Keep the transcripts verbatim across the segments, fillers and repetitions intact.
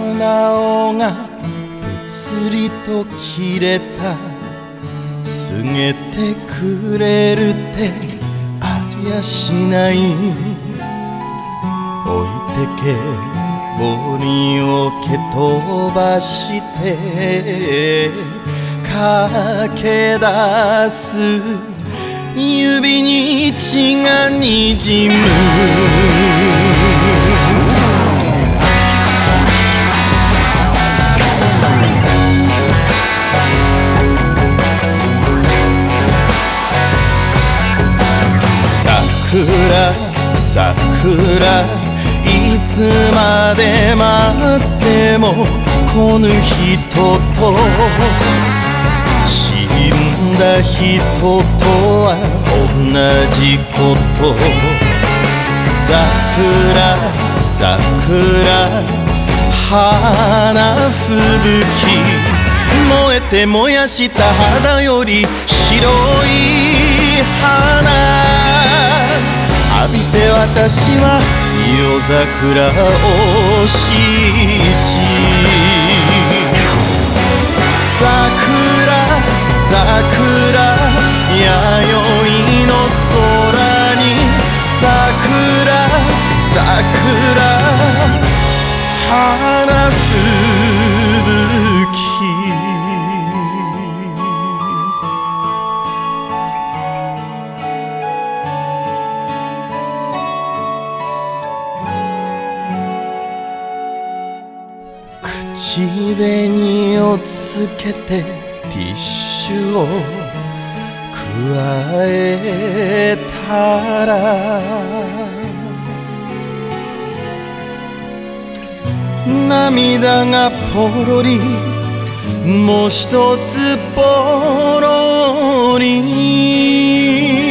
青がぷつりと切れた。告げてくれるってありゃしない。置いてけぼりを蹴飛ばして駆け出す。指に血がにじむ。桜桜いつまで待ってもこぬ人と死んだ人とは同じこと。桜桜花吹雪燃えて燃やした肌より白い花浴びて私は夜桜をしち。桜桜弥生の空に桜桜花吹雪。口紅をつけてティッシュをくわえたら涙がポロリもう一つポロリ。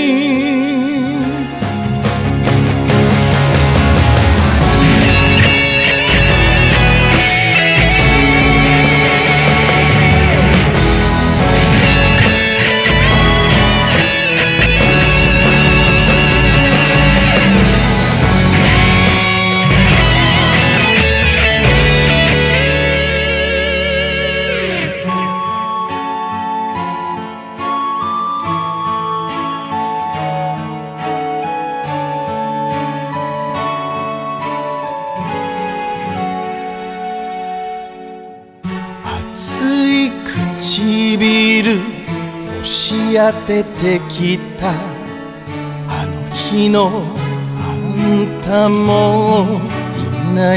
熱い唇押し当ててきた。あの日のあんたもいない。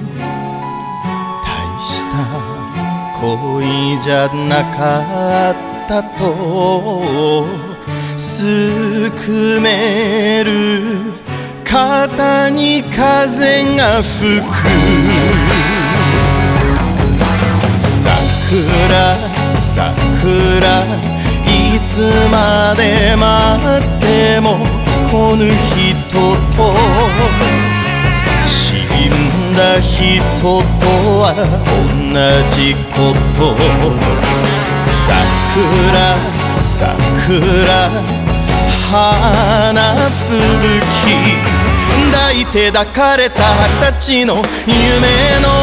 大した恋じゃなかったとすくめる。肩に風が吹く。桜桜いつまで待ってもこぬ人と死んだ人とは同じこと。桜桜花吹雪抱いて抱かれた二十歳の夢の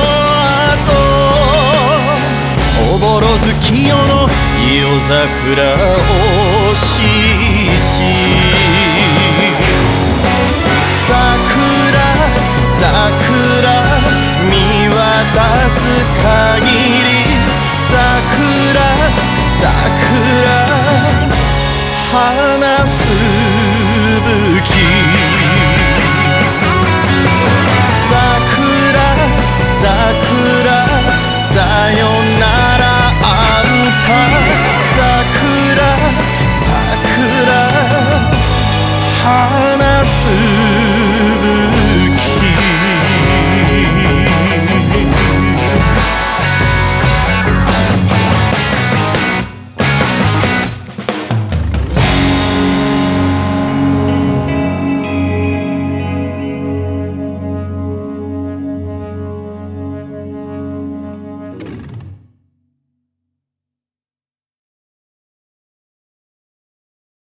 おぼろ月夜の夜桜をしち。